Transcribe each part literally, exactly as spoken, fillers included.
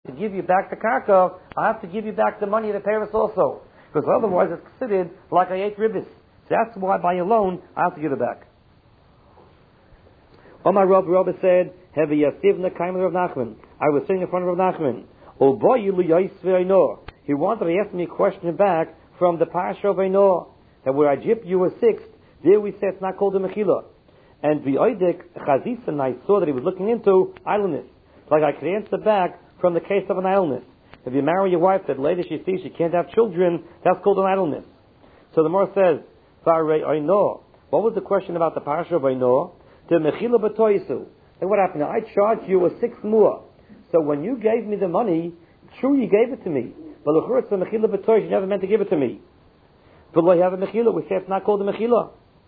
to give you back the karka, I have to give you back the money of the Paris also. Because otherwise it's considered like I ate ribbis. So that's why by a loan, I have to give it back. Omar Rav Rabbi said, Hevi Yasivna Kaim Rav Nachman. I was sitting in front of Rav Nachman. O boy, you He wanted to ask me a question back from the Parsha of Einor. That where I gypped you were sixth, there we say it's not called a Mechila. And the Oidek Chazis, and I saw that he was looking into idleness. Like I could answer back from the case of an idleness. If you marry your wife that later she sees she can't have children, that's called an idleness. So the Gemara says, what was the question about the Parsha of Einor? The Mechila B'toisu. And what happened? I charged you a six more. So when you gave me the money, true you gave it to me. But the it's a Mechila B'toisu, you never meant to give it to me. But you have a Mechila, we say it's not called a Mechila.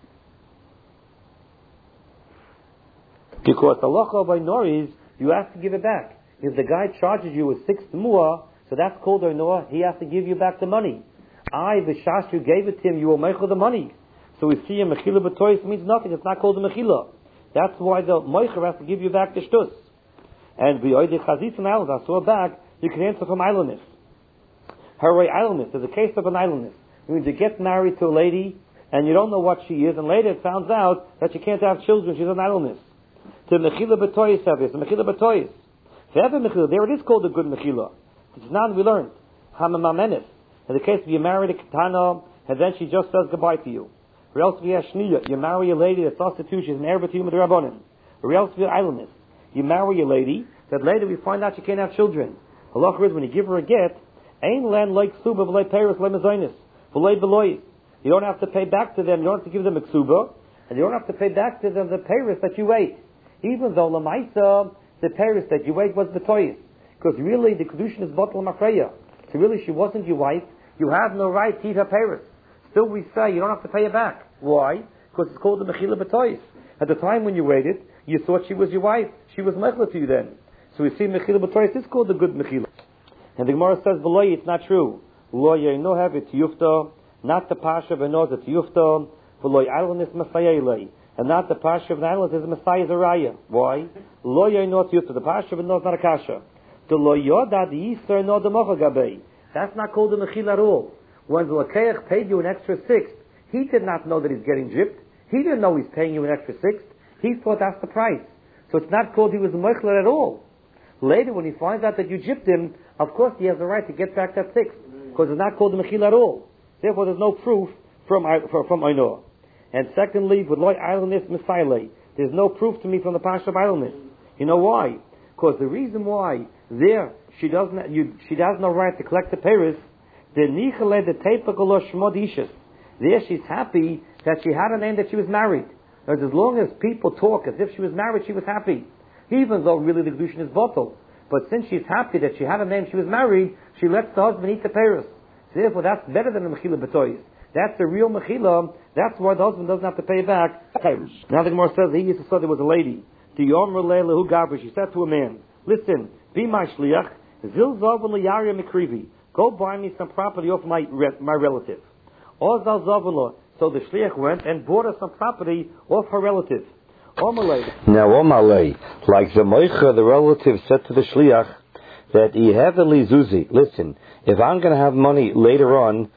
Because the halacha of Einor is, you have to give it back. If the guy charges you a six more, so that's called Einor, he has to give you back the money. I, the shash, you gave it to him, you will make the money. So we see a Mechila B'tois means nothing, it's not called a Mechila. That's why the Moicher has to give you back the shtus. And the Oidei Chazis and Islandness, I saw back, you can answer from islandness. Her islandness, there's a case of an islandness. It means you get married to a lady, and you don't know what she is, and later it finds out that she can't have children, she's an idleness. To Mechila B'tois have this, Mechila B'tois. If you have a Mechila, there it is called a good Mechila. It's not we learned. Hamamamenis. In the case of you married a Ketana, and then she just says goodbye to you. Or else we have Shniya. You marry a lady that's prostitute, she's an heir to you with the Rabbanim. Or else we have idleness. You marry a lady that later we find out she can't have children. Halacha is when you give her a get, Ein len like Ksuba v'lei Peres v'lei Mezainis v'lei Belois. You don't have to pay back to them, you don't have to give them a Ksuba, and you don't have to pay back to them the Peres that you ate. Even though Lamaisa, the Paris that you ate was B'toyis. Because really the Kedushin is Batal Mafreya. So really she wasn't your wife. You have no right to eat her Paris. Still we say you don't have to pay her back. Why? Because it's called the Mechila B'toyis. At the time when you waited, you thought she was your wife. She was Mechila to you then. So we see Mechila B'toyis is called the good Mechila. And the Gemara says, V'loi, it's not true. V'loi, no have it Yufta. Not the Pasha V'noz, it's Yufta. V'loi, Islandness Messiah. And not the Parsha of the islands is Messiah Zaraya. Why? Lo Yainot Yutta. The Parsha of the north is not a kasha. The Lo Yoda the Yisra no the Mochagabe. That's not called the Mechila at all. When the Lakeach paid you an extra sixth, he did not know that he's getting gypped. He didn't know he's paying you an extra sixth. He thought that's the price. So it's not called he was a Mechila at all. Later when he finds out that you gypped him, of course he has the right to get back that sixth. Because it's not called the Mechila at all. Therefore there's no proof from, from Einor. And secondly, with loy idleness misaile, there's no proof to me from the Parsha of idleness. You know why? Because the reason why there she doesn't, you, she has no right to collect the Paris. The nichale the tepakolo shmodishas. There she's happy that she had a name that she was married. Because as long as people talk as if she was married, she was happy, even though really the kedushin is bottled. But since she's happy that she had a name she was married, she lets the husband eat the Paris. So therefore, that's better than the Mechila B'toyis. That's the real Mechila. That's why the husband doesn't have to pay back. Now the Gemara says he used to say there was a lady. She said to a man, listen, be my shliach, go buy me some property off my my relative. So the shliach went and bought her some property off her relative. Now Omalei, like the Moicha, the relative said to the shliach that he heavily zuzi. Listen, if I'm going to have money later on,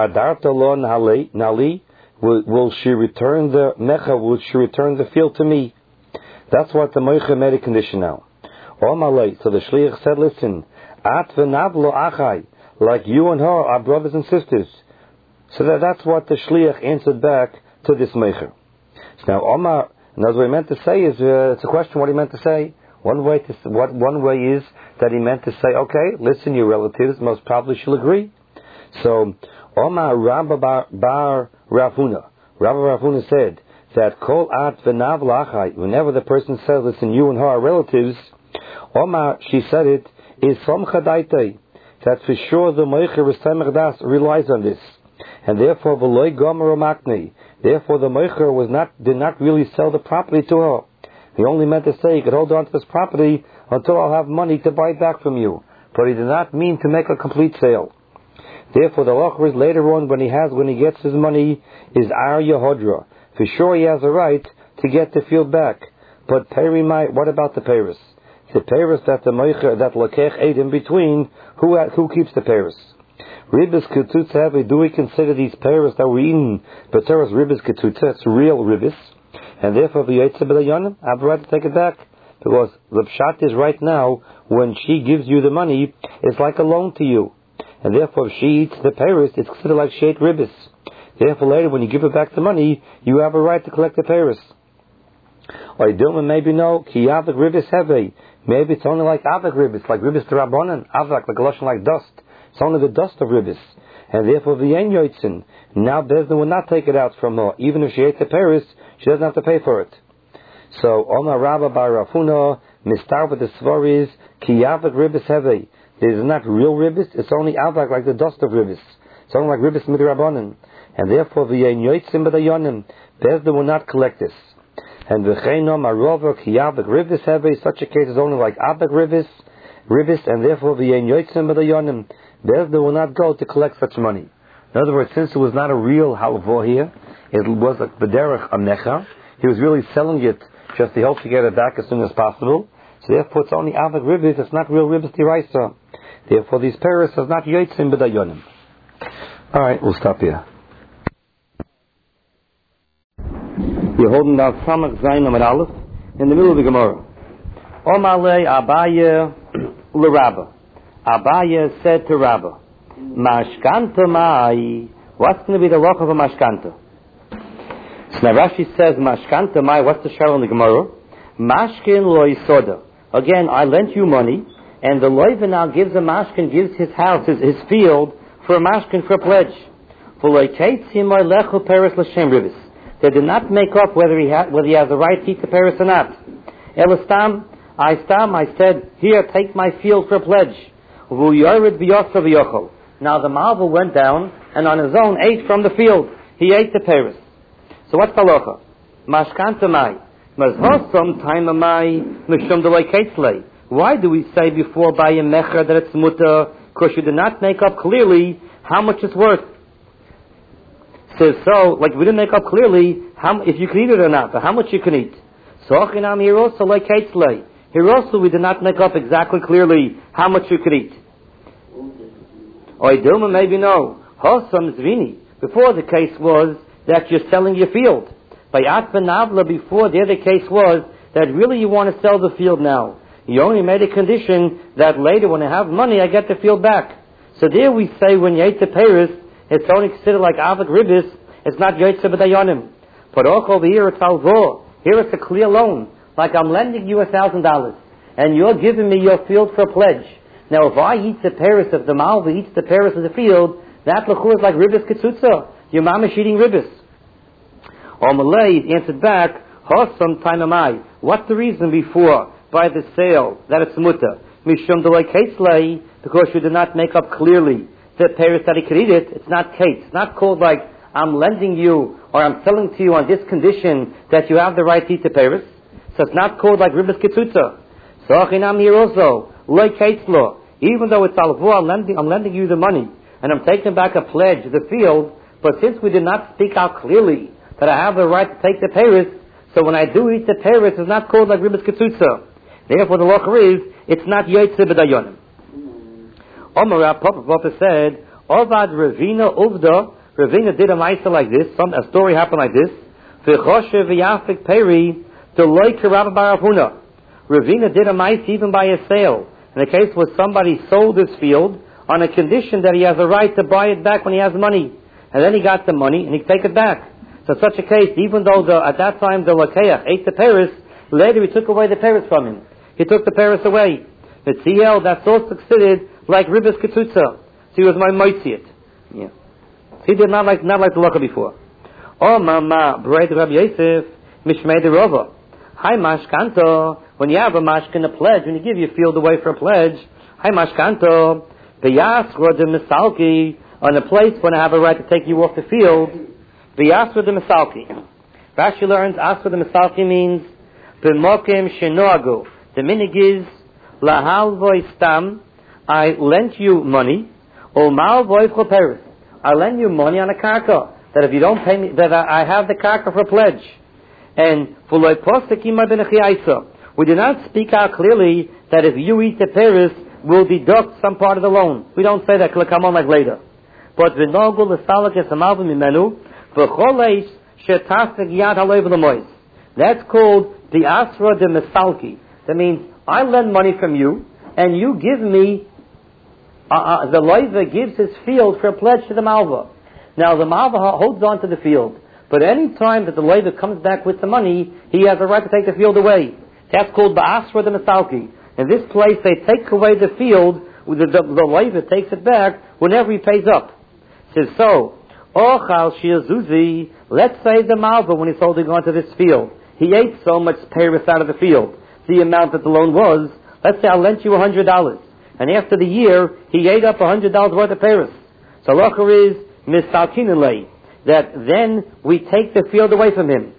Will, will she return the mecha? Will she return the field to me? That's what the moicha made a condition now. So the shliach said, "Listen, at v'nablo achai, like you and her are brothers and sisters." So that, that's what the shliach answered back to this moicha. Now, Omar, and that's what he meant to say is uh, it's a question. What he meant to say. One way to what one way is that he meant to say, "Okay, listen, your relatives most probably she'll agree." So. Omar Rabba Bar, bar Ravuna. Rabba Ravuna said that Kol At V'Nav Lachai, whenever the person says, listen, you and her are relatives, Omar, she said it, is Somcha Daitei, that for sure the Moicher V'Samech Das relies on this. And therefore, V'Loi Gomer Makni, therefore the Moicher was not, did not really sell the property to her. He only meant to say, he could hold on to this property until I'll have money to buy it back from you. But he did not mean to make a complete sale. Therefore, the halacha is later on when he has, when he gets his money, is Ar Yehodra. For sure, he has a right to get the field back. But Perimai, what about the Paris? the peiros that the moicher, that lokech ate in between, who who keeps the peiros? Ribis ketutza heavy, do we consider these peiros that we're eating, but Torah's ribis ketutza, it's real ribis, and therefore the yaitze b'dayonim, I have a right to take it back, because the pshat is right now, when she gives you the money, it's like a loan to you, and therefore if she eats the peiros, it's considered like she ate ribis. Therefore later when you give her back the money, you have a right to collect the peiros. Or Dilma maybe no, ki avik ribis heavy. Maybe it's only like avik ribis, like ribis d'Rabbanan, avik, like a lotion like dust. It's only the dust of ribis. And therefore the yen yoitzin. Now Bezdin will not take it out from her. Even if she ate the peiros, she doesn't have to pay for it. So, Oma Rabba Bar Rafuna, mistar with the svaris, ki avik ribis heavy. This is not real ribis, it's only avik, like the dust of ribis. It's only like ribis midrabanan. And therefore the yen yoitzin b'dayonim. Bezdin will not collect this. And v'cheino marova kiyavik ribis heavy. Such a case is only like avik ribis, ribis, and therefore v'yein yotzim b'dayonim. Bezdin will not go to collect such money. In other words, since it was not a real halvo here, it was a b'derech amnecha. He was really selling it just to hope to get it back as soon as possible. So therefore, it's only avik ribis. It's not real ribis diraisa. Therefore, these peiros is not yotzim b'dayonim. All right, we'll stop here. We're holding down Samach Zayin Amar Aleph in the middle of the Gemara. Omalei Abaye l'Rabba. Abaye said to Rabba, Mashkanta mai. What's going to be the loch of a mashkanta? So now Rashi says, Mashkanta mai. What's the shara in the Gemara? Mashkin loy soda. Again, I lent you money, and the loiva now gives a mashkin, gives his house, his, his field, for a mashkin, for a pledge. For loy keitzim oy lechu peres l'shem ribis. They did not make up whether he ha- whether he has the right to eat the peiros or not. Elastam, I stam, I said, here, take my field for a pledge. Now the Malva went down and on his own ate from the field. He ate the peiros. So what's the halacha? Mashkanta mai. Mazhosam time mai mishum delay keitzlei. Why do we say before by a mecher that it's mutter? Because you did not make up clearly how much it's worth. Says so, like we didn't make up clearly how if you can eat it or not, or how much you can eat. So achinam here also like keitzlei. Here also we did not make up exactly clearly how much you could eat. Or Dilma maybe no. Hosam zvini. Before the case was that you're selling your field. By Atva Navla before there the case was that really you want to sell the field now. You only made a condition that later when I have money I get the field back. So there we say when you ate the peiros, it's only considered like avik ribis. It's not yotzei b'dayonim. But also over here it's alvo. Here it's a clear loan. Like I'm lending you a thousand dollars, and you're giving me your field for a pledge. Now if I eat the peiros, if the malva eats the peiros of the field, that lechur is like ribis ketzutza. Your mom is eating ribis. Or Malay answered back, Hosam tainamai. What's the reason before by the sale that it's mutter? Mishum delay keitzlei, because you did not make up clearly the peiros that he could eat it. It's not kate. It's not called like I'm lending you or I'm selling to you on this condition that you have the right to eat the peiros. So it's not called like ribis ketzutza. So achinam here also loy keitzlo. Even though it's alvu, I'm lending, I'm lending you the money and I'm taking back a pledge, the field. But since we did not speak out clearly that I have the right to take the peiros, so when I do eat the peiros, it's not called like ribis ketzutza. Therefore, the locher is it's not yotzei b'dayonim. Omar Papa said, Ovad Ravina Uvda. Ravina did a ma'isa like this. Some a story happened like this. V'choshev v'yafik peri deloy kerabba bar Avuna. Ravina did a ma'isa even by a sale. And the case was somebody sold his field on a condition that he has a right to buy it back when he has money. And then he got the money and he could take it back. So such a case, even though the, at that time the lakeach ate the peiros, later he took away the peiros from him. He took the peiros away. The T L, that's all succeeded like ribis ketzutza. So he was my moitziet. Yeah. He did not like not like the locha before. Oh mama, bread Rabbi Yosef, mishmei de rova. Hi mashkanto. When you have a mashkin, a pledge, when you give your field away for a pledge, hi mashkanto. V'yasra de misalki, on a place when I have a right to take you off the field. V'yasra de misalki. Rashi learns asra de misalki means b'mokim shenoagu. The minig is lahal voy stam. I lent you money. O mal voy choperis. I lend you money on a karka. That if you don't pay me, that I have the karka for a pledge. And we did not speak out clearly that if you eat the Paris, we'll deduct some part of the loan. We don't say that, it'll come on like later. But v'nogul l'salak es ha'malva mimenu, v'choleish she'tasek yad ha'loy v'lemois. That's called the asra de mesalki. That means, I lend money from you, and you give me, uh, uh, the loiva gives his field for a pledge to the malva. Now, the malva holds on to the field. But any time that the loiva comes back with the money, he has a right to take the field away. That's called the asra de mesalki. In this place, they take away the field, the, the, the loiva takes it back whenever he pays up. Says so, Ochal Shiazuzi, let's say the malva, when he's holding on to this field, he ate so much peiros out of the field, the amount that the loan was. Let's say I lent you a hundred dollars, and after the year he ate up a hundred dollars worth of peiros. So locher is misalkinelei, that then we take the field away from him.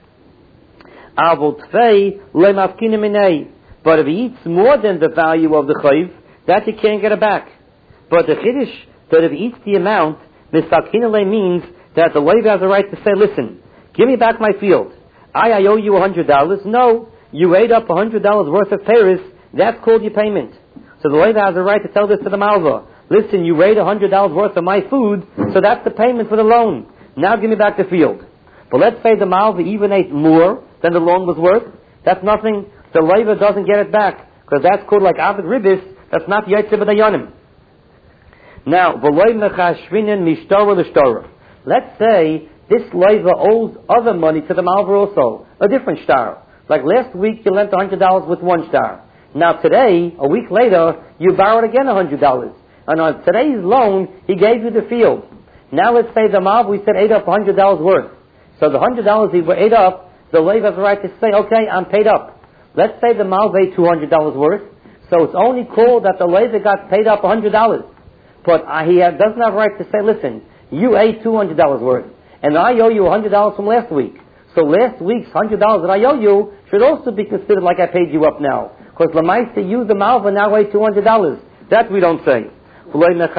Avol tfei lemafkineminei, but if he eats more than the value of the chayv, that you can't get it back. But the chiddush that if he eats the amount, misalkinelei means that the loiva has a right to say, listen, give me back my field. I, I owe you a hundred dollars. No, you ate up a hundred dollars worth of peiros. That's called your payment. So the loiva has a right to tell this to the malva. Listen, you ate a hundred dollars worth of my food, so that's the payment for the loan. Now give me back the field. But let's say the malva even ate more than the loan was worth. That's nothing. The loiva doesn't get it back, because that's called like avid ribis. That's not yaitze b'dayanim. Now, v'loy mechashvinin mishtora l'shtora. Let's say this loiva owes other money to the malva also, a different star. Like last week you lent a hundred dollars with one star. Now today, a week later, you borrowed again a hundred dollars. And on today's loan, he gave you the field. Now let's say the malva, we said ate up a hundred dollars worth. So the hundred dollars he ate up, the loiva has the right to say, okay, I'm paid up. Let's say the malva ate two hundred dollars worth. So it's only called that the loiva got paid up a hundred dollars. But uh, he have, doesn't have a right to say, listen, you ate two hundred dollars worth, and I owe you a hundred dollars from last week. So last week's one hundred dollars that I owe you should also be considered like I paid you up now. Because Lamaisa, you, the malva, now owe two hundred dollars. That we don't say. From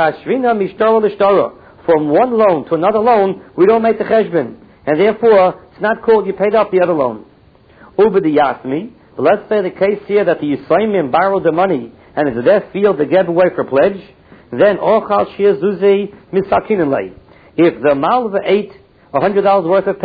one loan to another loan, we don't make the cheshbon. And therefore, it's not called you paid up the other loan. Uber the Yasmi, let's say the case here that the Yisraelim borrowed the money, and it's their field they gave away for pledge, then Ochal Shir Zuzi Misakinelei. If the malva ate one hundred dollars worth of